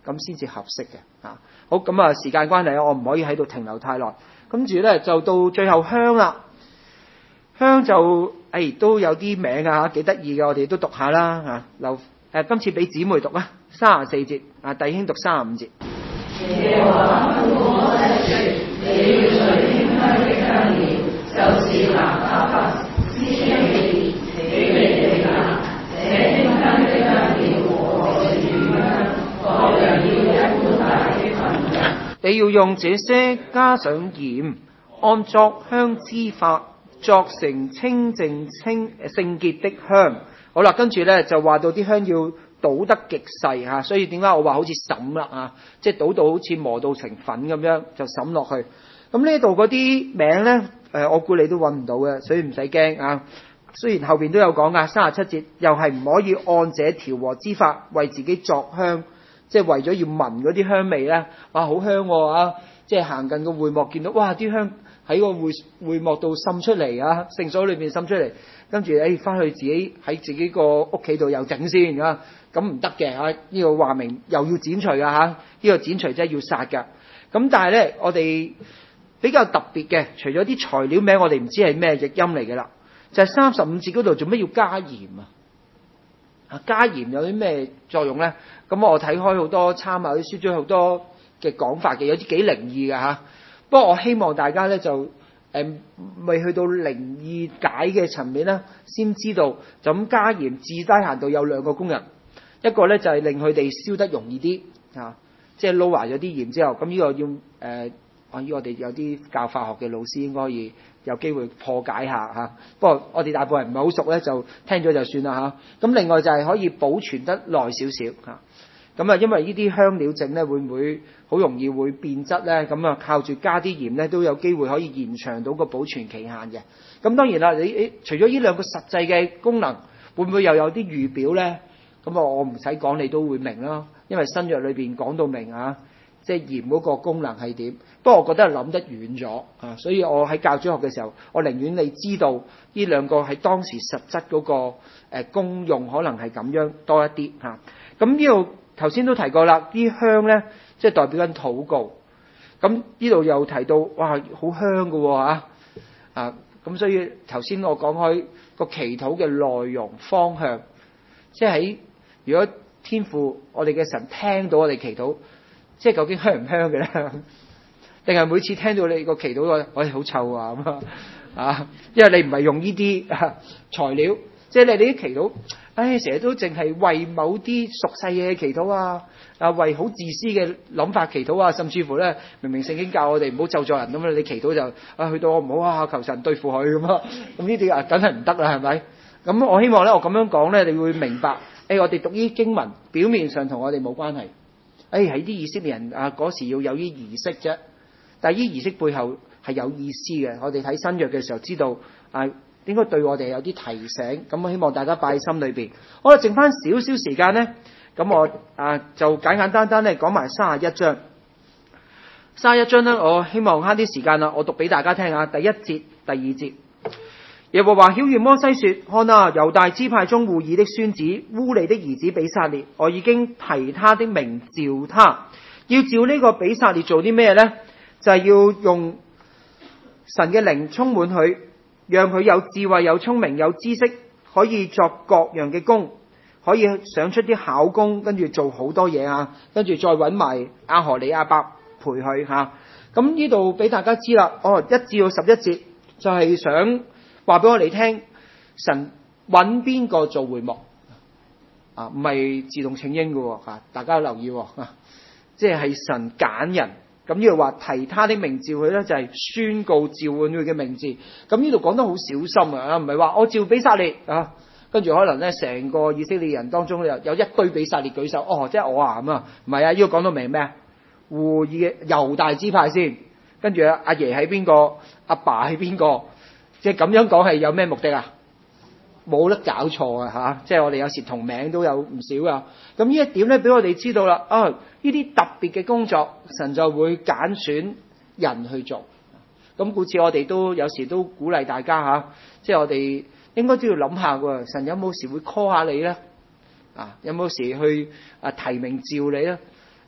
咁先至合適嘅啊。好，咁啊時間關係我唔可以喺度停留太耐。跟住咧就到最後香啦，香就誒、哎、都有啲名啊，幾得意嘅，我哋都讀下啦嚇。留誒今次俾姊妹讀啊，三十四節啊，弟兄讀三十五節。 耶和華吩咐摩西說：你要取馨香的香料，就是拿巴弗脂香的鹽，起嚟地拿。這馨香的香料和乳香，各樣要一般大的份量。 你要用這些加上鹽，按作香之法，作成清淨清聖潔的香。好啦，跟住咧就話到啲香要倒得極細嚇，所以點解我話好似揼啦啊？即係倒到好似磨到成粉咁樣就揼落去。咁呢度嗰啲名咧，誒我估你都揾唔到嘅，所以唔使驚啊。雖然後邊都有講噶，三十七節又係唔可以按這調和之法為自己作香，即係為咗要聞嗰啲香味咧，哇好香喎啊！即係行近個會幕見到，哇啲香喺個會會幕度滲出嚟啊，聖所裏邊滲出嚟，跟住誒翻去自己喺自己個屋企度又整先啊，咁唔得嘅嚇，呢個話明又要剪除啊嚇，呢個剪除真係要殺㗎。咁但係咧，我哋比較特別嘅，除咗啲材料名我哋唔知係咩譯音嚟嘅啦，就係三十五節嗰度做咩要加鹽啊？啊加鹽有啲咩作用咧？咁我睇開好多參考啲書章好多嘅講法嘅，有啲幾靈異嘅嚇。不過我希望大家咧就誒未去到靈異解嘅層面啦，先知道就咁加鹽至低限度有兩個功能，一個咧就係令佢哋燒得容易啲啊，即係撈埋咗啲鹽之後，咁呢個要誒。呃啊！依我哋有啲教化學嘅老師應該要有機會破解下嚇，不過我哋大部分人唔係好熟咧，就聽咗就算啦嚇。咁另外就係可以保存得耐少少嚇。咁啊，因為呢啲香料整咧會唔會好容易會變質咧？咁啊，靠住加啲鹽咧都有機會可以延長到個保存期限嘅。咁當然啦，你你除咗呢兩個實際嘅功能，會唔會又有啲預表咧？咁啊，我唔使講你都會明啦，因為新約裏邊講到明啊。即係鹽嗰個功能係點？不過我覺得係諗得遠咗啊，所以我喺教主學嘅時候，我寧願你知道呢兩個喺當時實質嗰個誒功用可能係咁樣多一啲嚇。咁呢度頭先都提過啦，啲香咧即係代表緊禱告。咁呢度又提到哇，好香㗎喎嚇啊！咁所以頭先我講開個祈禱嘅內容方向，即係喺如果天父我哋嘅神聽到我哋祈禱。即係究竟香唔香嘅咧？定係每次聽到你個祈禱話，喂好臭啊咁啊！因為你唔係用呢啲材料，即係你哋啲祈禱，唉成日都淨係為某啲俗世嘢祈禱啊，啊為好自私嘅諗法祈禱啊，甚至乎咧明明聖經教我哋唔好咒詛人咁啊，你祈禱就啊去到我唔好啊，求神對付佢咁啊，咁呢啲啊梗係唔得啦，係咪？咁我希望咧，我咁樣講咧，你會明白，誒我哋讀呢啲經文，表面上同我哋冇關係。誒喺啲以色列人啊嗰時要有啲儀式啫，但係呢儀式背後係有意思嘅。我哋睇新約嘅時候知道啊，應該對我哋有啲提醒。咁我希望大家擺喺心裏邊。好啦，剩翻少少時間咧，咁我啊就簡簡單單咧講埋三十一章。三十一章咧，我希望慳啲時間啦，我讀俾大家聽下。第一節、第二節。耶和華曉諭摩西說：看啊，猶大支派中戶珥的孫子烏利的兒子比撒列，我已經提他的名召他。要召呢個比撒列做啲咩呢？就係、是、要用神嘅靈充滿佢，讓佢有智慧、有聰明、有知識，可以作各樣嘅工，可以想出啲巧工，跟住做好多嘢啊！跟住再揾埋亞何利亞伯陪佢吓。咁呢度俾大家知啦，哦，一至到十一節就係想話俾我哋聽，神揾邊個做會幕啊？唔係自動請纓嘅吓，大家留意啊！即係神揀人，咁呢度話提他的名召佢咧，就係、是、宣告召喚佢嘅名字。咁呢度講得好小心啊，唔係話我召比撒列啊，跟住可能咧成個以色列人當中有有一堆比撒列舉手，哦，即係我啊咁啊，唔係啊，呢、這個講到明咩啊？戶珥嘅猶大支派先，跟住阿爺喺邊個，阿爸喺邊個？即係咁樣講係有咩目的啊？冇得搞錯啊！嚇，即係我哋有時同名都有唔少啊。咁呢一點咧，俾我哋知道啦。啊，呢啲特別嘅工作，神就會揀選人去做。咁故此我哋都有時都鼓勵大家嚇，即係我哋應該都要諗下喎。神有冇時會 call 下你咧？啊，有冇時去啊提名召你咧？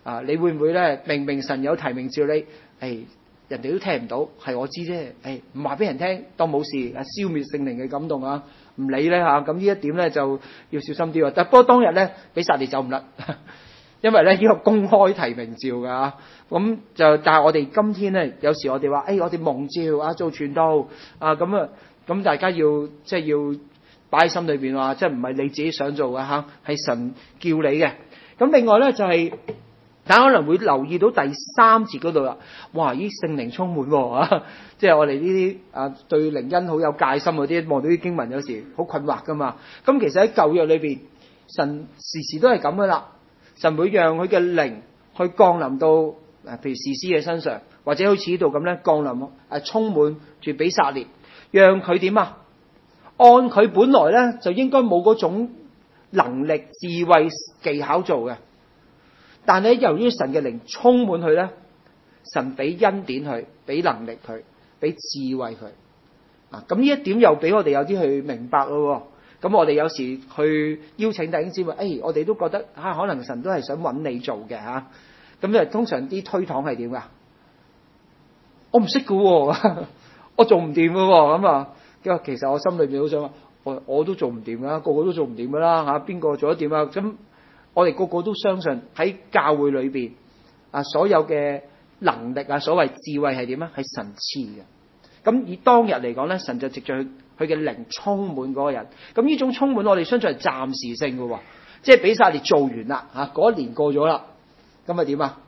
啊，你會唔會咧？明明神有提名召你，誒、哎、人哋都聽唔到，係我知啫。誒唔話俾人聽，當冇事，啊消滅聖靈嘅感動啊，唔理咧嚇。咁、啊、呢一點咧就要小心啲喎。但不過當日咧，比撒列走唔甩，因為咧呢、這個公開提名召㗎。咁、啊、就但係我哋今天咧，有時我哋話誒我哋蒙召啊做傳道啊咁啊，咁大家要即係要擺喺心裏邊話，即係唔係你自己想做嘅嚇，係神叫你嘅。咁另外咧就係、是。大家可能會留意到第三節嗰度啦，哇！咦，聖靈充滿喎、啊，即係我哋呢啲啊對靈恩好有戒心嗰啲，望到啲經文有時好困惑噶嘛。咁其實喺舊約裏邊，神時時都係咁噶啦，神會讓佢嘅靈去降臨到誒，譬如士師嘅身上，或者好似呢度咁咧降臨誒，充滿住比撒列，讓佢點啊？按佢本來咧就應該冇嗰種能力、智慧、技巧做嘅。但係由於神嘅靈充滿佢咧，神俾恩典佢，俾能力佢，俾智慧佢啊！咁呢一點又俾我哋有啲去明白咯。咁我哋有時去邀請弟兄姊妹，誒、哎，我哋都覺得嚇、啊，可能神都係想揾你做嘅嚇。咁、啊、誒，通常啲推搪係點噶？我唔識噶，我做唔掂噶，咁啊，因為其實我心裏邊好想話，我我都做唔掂噶，個個都做唔掂噶啦嚇，邊個做得掂啊？咁。我哋個個都相信喺教會裏邊啊，所有嘅能力啊，所謂智慧係點啊？係神賜嘅。咁以當日嚟講咧，神就藉著佢嘅靈充滿嗰個人。咁呢種充滿，我哋相信係暫時性嘅，即係比撒列做完啦嚇，嗰一年過咗啦，咁啊點啊？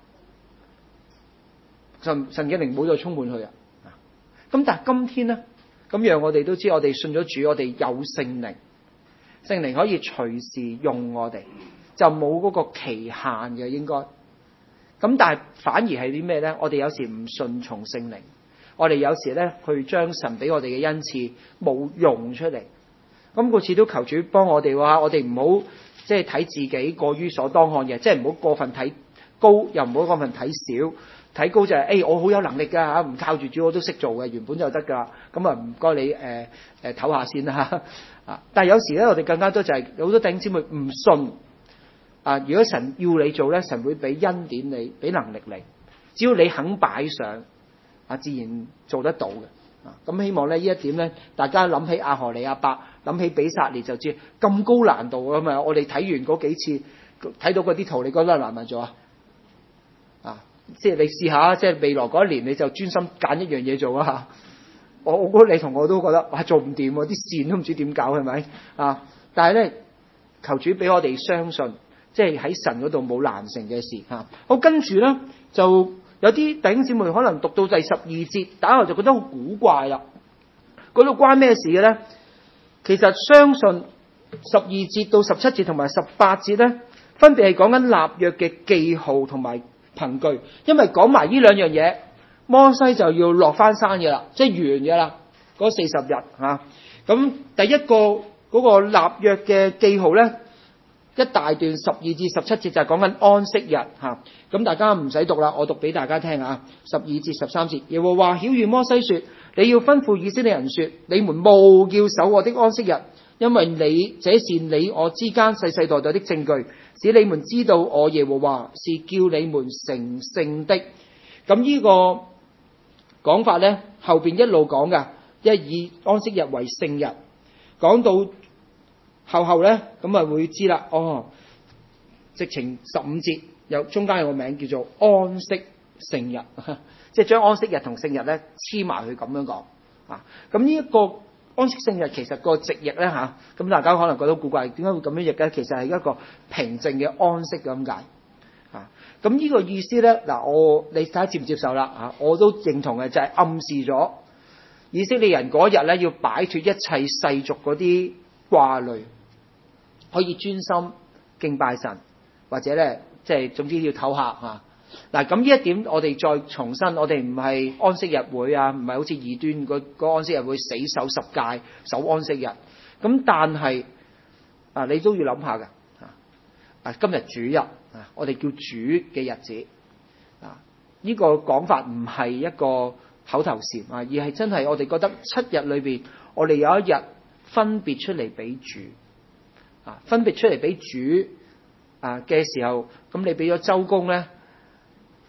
神神嘅靈冇再充滿佢啊。咁但係今天咧，咁讓我哋都知，我哋信咗主，我哋有聖靈，聖靈可以隨時用我哋。就冇嗰個期限嘅應該，咁但係反而係啲咩咧？我哋有時唔順從聖靈，我哋有時咧去將神俾我哋嘅恩賜冇用出嚟。咁故此都求主幫我哋話，我哋唔好即係睇自己過於所當看嘅，即係唔好過分睇高，又唔好過分睇少。睇高就係、是、誒、欸，我好有能力㗎嚇，唔靠住主我都識做嘅，原本就得㗎。咁啊唔該你誒誒唞下先啦啊！但係有時咧，我哋更加多就係、是、好多弟兄姊妹唔信。啊！如果神要你做咧，神會俾恩典你，俾能力你。只要你肯擺上，啊，自然做得到嘅。啊，咁希望咧呢一點咧，大家諗起亞何利亞伯，諗起比撒列就知咁高難度啊嘛！我哋睇完嗰幾次，睇到嗰啲圖，你覺得難唔難做啊？啊，即係你試下，即係未來嗰一年，你就專心揀一樣嘢做啊！我我估你同我都覺得哇，做唔掂喎，啲線都唔知點搞係咪啊？但係咧，求主俾我哋相信。即係喺神嗰度冇難成嘅事嚇。好，跟住咧就有啲弟兄姊妹可能讀到第十二節，打後就覺得好古怪啦。嗰度關咩事嘅咧？其實相信十二節到十七節同埋十八節咧，分別係講緊立約嘅記號同埋憑據。因為講埋呢兩樣嘢，摩西就要落翻山嘅啦，即係完嘅啦，嗰四十日嚇。咁第一個嗰個立約嘅記號咧。一大段十二至十七節就係講緊安息日嚇，咁大家唔使讀啦，我讀俾大家聽啊。十二至十三節，耶和華曉諭摩西說：你要吩咐以色列人說，你們務要守我的安息日，因為你這是你我之間世世代代的證據，使你們知道我耶和華是叫你們成聖的。咁呢個講法咧，後邊一路講噶，即係以安息日為聖日，講到。後後咧，咁啊會知啦。哦，直情十五節有中間有個名叫做安息聖日，即係將安息日同聖日咧黐埋去咁樣講啊。咁呢一個安息聖日其實個直譯咧嚇，咁、啊、大家可能覺得古怪，點解會咁樣譯咧？其實係一個平靜嘅安息咁解啊。咁呢個意思咧，嗱我你睇下接唔接受啦啊？我都認同嘅，就係、是、暗示咗以色列人嗰日咧要擺脫一切世俗嗰啲掛慮。可以專心敬拜神，或者咧，即係總之要唞下嚇。嗱，咁呢一點我哋再重申，我哋唔係安息日會啊，唔係好似異端個個安息日會死守十戒守安息日。咁但係啊，你都要諗下㗎啊！今日主日啊，我哋叫主嘅日子啊，呢個講法唔係一個口頭禪啊，而係真係我哋覺得七日裏邊，我哋有一日分別出嚟俾主。分別出嚟俾主啊嘅時候，咁你俾咗周公咧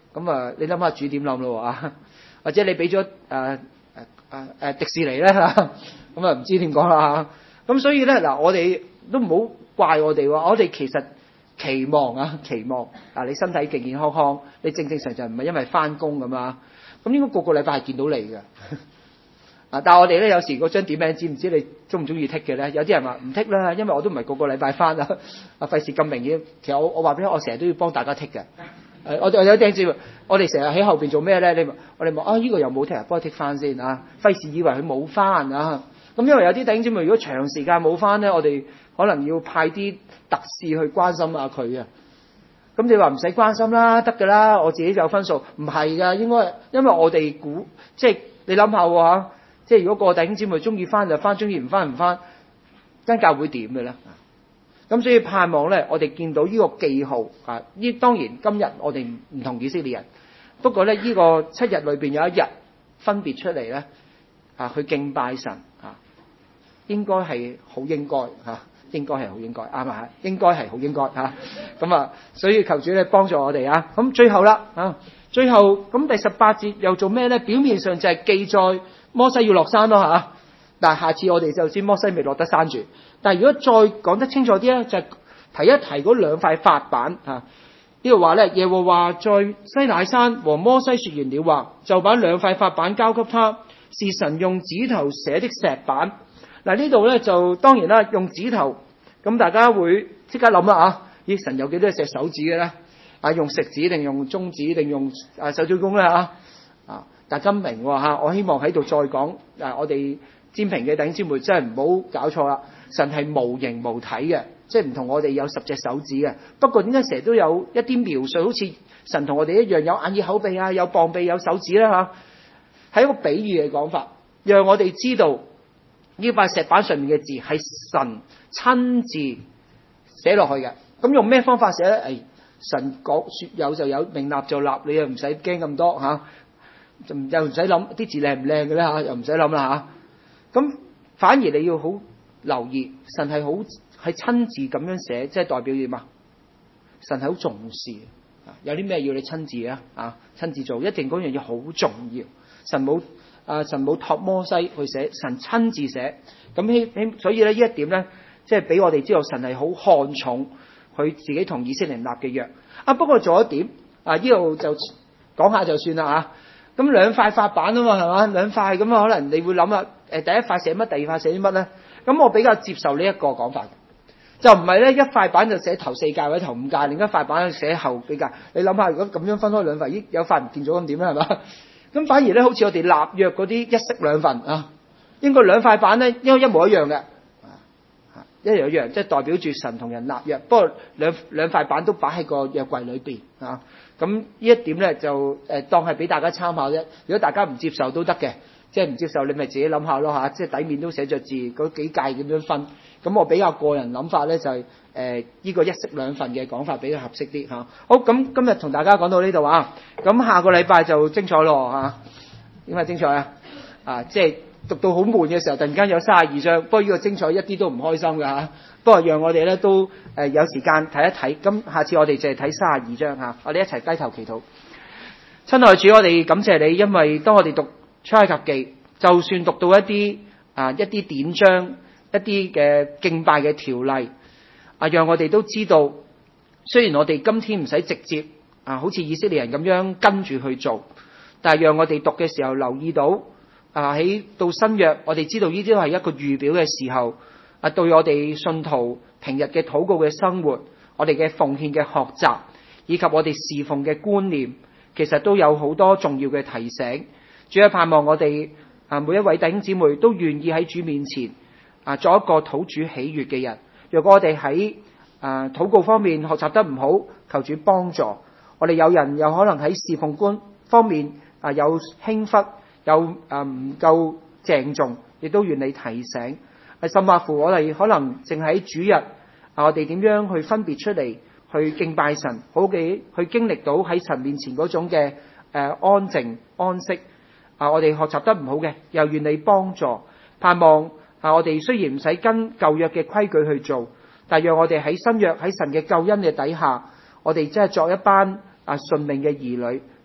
咁啊，你諗下主點諗咯啊？或者你俾咗誒誒誒誒迪士尼咧嚇，咁啊唔知點講啦嚇。咁所以咧嗱，我哋都唔好怪我哋喎，我哋其實期望啊期望啊，你身體健健康康，你正正常常唔係因為翻工咁啊。咁應該個個禮拜係見到你嘅。啊！但係我哋咧有時嗰張點名知唔知你中唔中意剔嘅咧？有啲人話唔剔啦，因為我都唔係個個禮拜翻啊，啊費事咁明顯。其實我我話俾你，我成日都要幫大家剔嘅。誒、呃，我我有啲知，我哋成日喺後邊做咩咧？你我哋話啊，呢、這個又冇剔，幫佢剔翻先啊，費事以為佢冇翻啊。咁因為有啲弟兄姊妹如果長時間冇翻咧，我哋可能要派啲特使去關心下佢啊。咁你話唔使關心啦，得㗎啦，我自己就有分數。唔係㗎，應該因為我哋估，即係你諗下喎。即係如果個弟兄姊妹中意翻就翻，中意唔翻唔翻，間教會點嘅咧？咁所以盼望咧，我哋見到呢個記號啊！呢當然今日我哋唔同以色列人，不過咧呢、呢個七日裏邊有一日分別出嚟咧啊，去敬拜神啊，應該係好應該嚇、啊，應該係好應該啱嘛？應該係好應該嚇。咁啊，所以求主咧幫助我哋啊！咁最後啦啊，最後咁第十八節又做咩咧？表面上就係記載摩西要落山咯嚇，但係下次我哋就知摩西未落得山住。但係如果再講得清楚啲咧，就係、提一提嗰兩塊法板嚇。呢度話咧，耶和華在西乃山和摩西説完了話，就把兩塊法板交給他，是神用指頭寫的石板。嗱呢度咧就當然啦，用指頭，咁大家會即刻諗啦嚇，咦神有幾多隻手指嘅咧？啊用食指定用中指定用啊手指公咧嚇？啊大家明喎嚇，我希望喺度再講啊，我哋占平嘅弟兄姊妹真係唔好搞錯啦，神係無形無體嘅，即係唔同我哋有十隻手指嘅。不過點解成日都有一啲描述，好似神同我哋一樣有眼耳口鼻啊，有膀臂有手指啦嚇，係一個比喻嘅講法，讓我哋知道呢塊石板上面嘅字係神親自寫落去嘅。咁用咩方法寫咧？誒、哎，神講説有就有，命立就立，你又唔使驚咁多嚇。就又唔使諗啲字靚唔靚嘅咧嚇，又唔使諗啦嚇。咁反而你要好留意，神係好係親自咁樣寫，即係代表點啊？神係好重視，有啲咩要你親自啊啊親自做，一定嗰樣嘢好重要。神冇啊神冇託摩西去寫，神親自寫。咁希希所以咧呢一點咧，即係俾我哋知道神係好看重佢自己同以色列人立嘅約。啊不過仲有一點啊，呢度就講下就算啦嚇。咁兩塊法板啊嘛，係嘛？兩塊咁啊，可能你會諗啊，誒第一塊寫乜，第二塊寫啲乜咧？咁我比較接受呢一個講法，就唔係咧一塊板就寫頭四誡或者頭五誡，另一塊板就寫後幾誡。你諗下，如果咁樣分開兩塊，咦有塊唔見咗咁點咧？係嘛？咁反而咧，好似我哋立約嗰啲一式兩份啊，應該兩塊板咧應該一模一樣嘅，一樣一樣，即係代表住神同人立約。不過兩兩塊板都擺喺個約櫃裏邊啊。咁呢一點咧就誒、呃、當係俾大家參考啫。如果大家唔接受都得嘅，即係唔接受你咪自己諗下咯嚇。即係底面都寫着字，嗰幾誡點樣分。咁我比較個人諗法咧就係誒呢個一式兩份嘅講法比較合適啲嚇。好，咁今日同大家講到呢度啊。咁下個禮拜就精彩咯嚇。點解精彩啊？啊，即係讀到好悶嘅時候，突然間有三十二章。不過呢個精彩一啲都唔開心㗎嚇。不過讓我哋咧都誒、呃、有時間睇一睇，咁下次我哋就係睇三十二章嚇，我哋一齊低頭祈禱。親愛主，我哋感謝你，因為當我哋讀出埃及記，就算讀到一啲啊一啲典章、一啲嘅敬拜嘅條例啊，讓我哋都知道，雖然我哋今天唔使直接啊好似以色列人咁樣跟住去做，但係讓我哋讀嘅時候留意到啊喺到新約，我哋知道呢啲都係一個預表嘅時候。啊，對我哋信徒平日嘅禱告嘅生活，我哋嘅奉獻嘅學習，以及我哋侍奉嘅觀念，其實都有好多重要嘅提醒。主要盼望我哋啊每一位弟兄姊妹都願意喺主面前啊作一個討主喜悅嘅人。若果我哋喺啊禱告方面學習得唔好，求主幫助。我哋有人有可能喺侍奉觀方面啊有輕忽，有啊唔夠鄭重，亦都願你提醒。甚或乎我哋可能淨喺主日啊，我哋點樣去分別出嚟去敬拜神，好嘅去經歷到喺神面前嗰種嘅誒、呃、安靜安息啊！我哋學習得唔好嘅，又願你幫助，盼望啊！我哋雖然唔使跟舊約嘅規矩去做，但讓我哋喺新約喺神嘅救恩嘅底下，我哋真係作一班啊順命嘅兒女，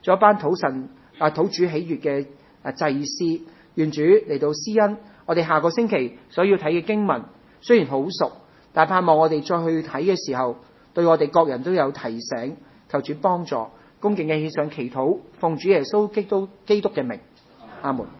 做一班討神啊討主喜悅嘅啊祭司。願主嚟到施恩。我哋下個星期所要睇嘅經文雖然好熟，但盼望我哋再去睇嘅時候，對我哋各人都有提醒。求主幫助，恭敬嘅獻上祈禱，奉主耶穌基督基督嘅名，阿門。